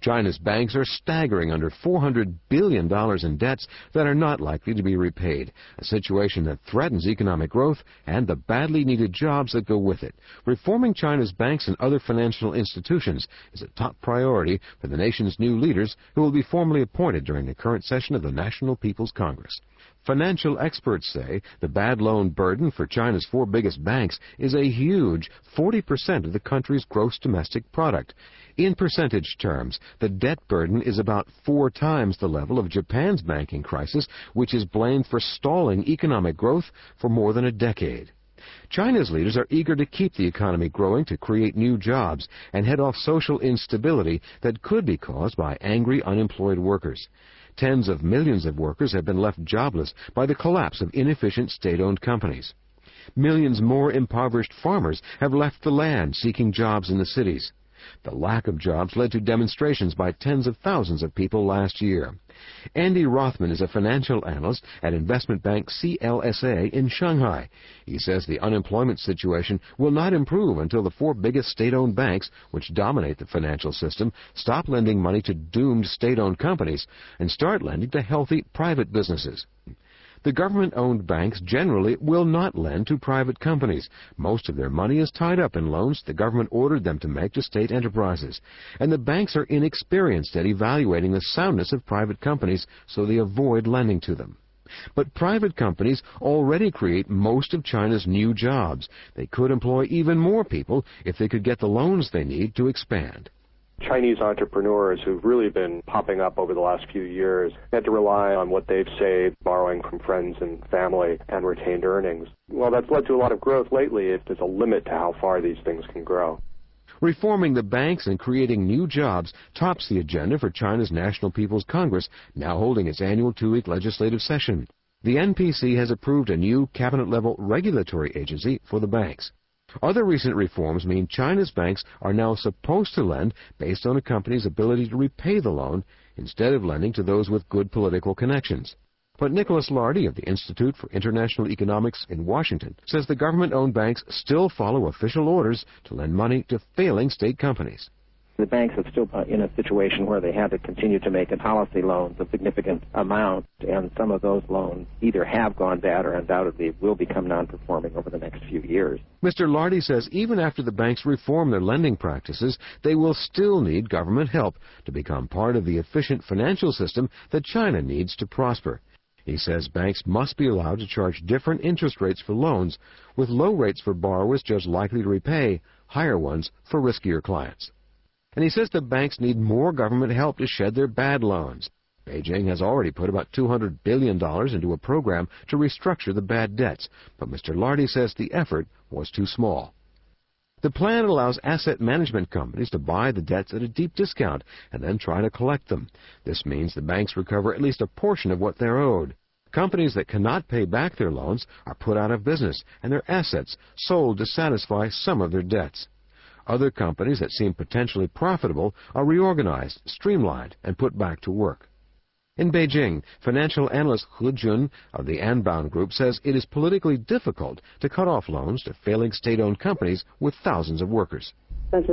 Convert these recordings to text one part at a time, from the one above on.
China's banks are staggering under $400 billion in debts that are not likely to be repaid, a situation that threatens economic growth and the badly needed jobs that go with it. Reforming China's banks and other financial institutions is a top priority for the nation's new leaders who will be formally appointed during the current session of the National People's Congress. Financial experts say the bad loan burden for China's four biggest banks is a huge 40% of the country's gross domestic product. In percentage terms, the debt burden is about 4 times the level of Japan's banking crisis, which is blamed for stalling economic growth for more than a decade. China's leaders are eager to keep the economy growing to create new jobs and head off social instability that could be caused by angry unemployed workers. Tens of millions of workers have been left jobless by the collapse of inefficient state-owned companies. Millions more impoverished farmers have left the land seeking jobs in the cities. The lack of jobs led to demonstrations by tens of thousands of people last year. Andy Rothman is a financial analyst at investment bank CLSA in Shanghai. He says the unemployment situation will not improve until the four biggest state-owned banks, which dominate the financial system, stop lending money to doomed state-owned companies and start lending to healthy private businesses. The government-owned banks generally will not lend to private companies. Most of their money is tied up in loans the government ordered them to make to state enterprises. And the banks are inexperienced at evaluating the soundness of private companies, so they avoid lending to them. But private companies already create most of China's new jobs. They could employ even more people if they could get the loans they need to expand. Chinese entrepreneurs who've really been popping up over the last few years had to rely on what they've saved, borrowing from friends and family, and retained earnings. Well, that's led to a lot of growth lately. There's a limit to how far these things can grow. Reforming the banks and creating new jobs tops the agenda for China's National People's Congress, now holding its annual 2-week legislative session. The NPC has approved a new cabinet-level regulatory agency for the banks. Other recent reforms mean China's banks are now supposed to lend based on a company's ability to repay the loan instead of lending to those with good political connections. But Nicholas Lardy of the Institute for International Economics in Washington says the government-owned banks still follow official orders to lend money to failing state companies. The banks are still in a situation where they have to continue to make policy loans of significant amount, and some of those loans either have gone bad or undoubtedly will become non-performing over the next few years. Mr. Lardy says even after the banks reform their lending practices, they will still need government help to become part of the efficient financial system that China needs to prosper. He says banks must be allowed to charge different interest rates for loans, with low rates for borrowers just likely to repay, higher ones for riskier clients. And he says the banks need more government help to shed their bad loans. Beijing has already put about $200 billion into a program to restructure the bad debts, but Mr. Lardy says the effort was too small. The plan allows asset management companies to buy the debts at a deep discount and then try to collect them. This means the banks recover at least a portion of what they're owed. Companies that cannot pay back their loans are put out of business and their assets sold to satisfy some of their debts. Other companies that seem potentially profitable are reorganized, streamlined, and put back to work. In Beijing, financial analyst He Jun of the Anbao Group says it is politically difficult to cut off loans to failing state-owned companies with thousands of workers. But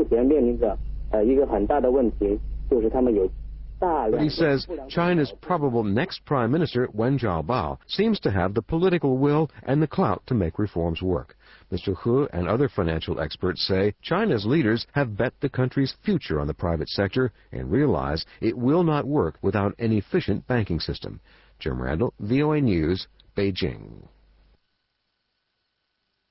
he says China's probable next Prime Minister, Wen Jiabao, seems to have the political will and the clout to make reforms work. Mr. He and other financial experts say China's leaders have bet the country's future on the private sector and realize it will not work without an efficient banking system. Jim Randall, VOA News, Beijing.